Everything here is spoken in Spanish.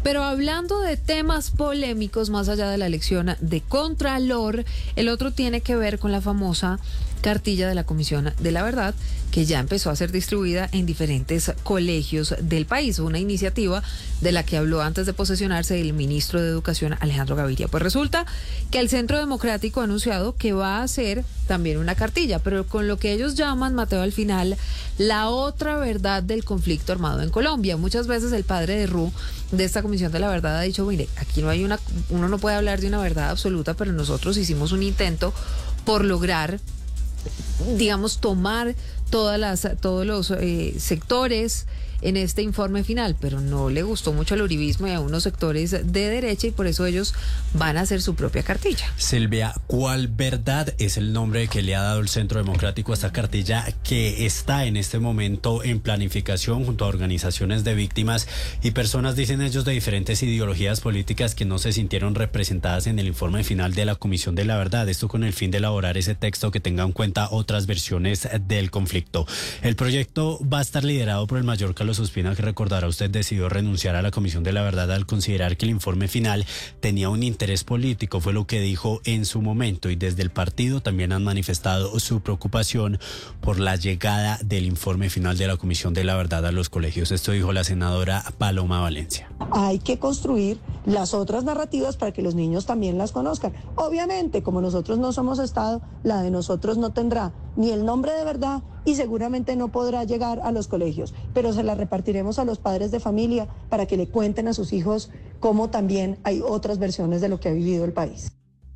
Pero hablando de temas polémicos, más allá de la elección de Contralor, el otro tiene que ver con la famosa cartilla de la Comisión de la Verdad, que ya empezó a ser distribuida en diferentes colegios del país. Una iniciativa de la que habló antes de posesionarse el ministro de Educación, Alejandro Gaviria. Pues resulta que el Centro Democrático ha anunciado que va a hacer también una cartilla, pero con lo que ellos llaman, Mateo, al final, la otra verdad del conflicto armado en Colombia. Muchas veces el padre de Ru, de esta Comisión de la Verdad, ha dicho, mire, aquí no hay uno no puede hablar de una verdad absoluta, pero nosotros hicimos un intento por lograr, digamos, tomar todos los sectores en este informe final, pero no le gustó mucho al uribismo y a unos sectores de derecha, y por eso ellos van a hacer su propia cartilla. Silvia, ¿cuál verdad es el nombre que le ha dado el Centro Democrático a esta cartilla que está en este momento en planificación junto a organizaciones de víctimas y personas, dicen ellos, de diferentes ideologías políticas que no se sintieron representadas en el informe final de la Comisión de la Verdad? Esto con el fin de elaborar ese texto que tenga en cuenta otras versiones del conflicto. El proyecto va a estar liderado por el mayor Carlos Ospina, que recordará usted decidió renunciar a la Comisión de la Verdad al considerar que el informe final tenía un interés político, fue lo que dijo en su momento, y desde el partido también han manifestado su preocupación por la llegada del informe final de la Comisión de la Verdad a los colegios. Esto dijo la senadora Paloma Valencia. Hay que construir las otras narrativas para que los niños también las conozcan. Obviamente, como nosotros no somos Estado, la de nosotros no tendrá ni el nombre de verdad y seguramente no podrá llegar a los colegios, pero se la repartiremos a los padres de familia para que le cuenten a sus hijos cómo también hay otras versiones de lo que ha vivido el país.